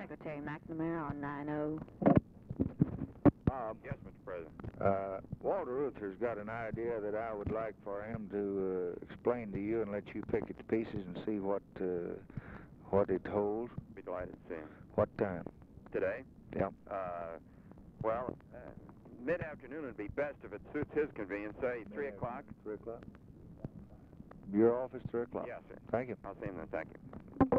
Secretary McNamara on 90. Bob. Yes, Mr. President. Walter Reuther's got an idea that I would like for him to explain to you and let you pick it to pieces and see what it holds. Be delighted to see him. What time? Today? Yeah. Well, mid-afternoon would be best if it suits his convenience, say 3 o'clock. 3 o'clock? Your office, 3 o'clock? Yes, sir. Thank you. I'll see him then. Thank you.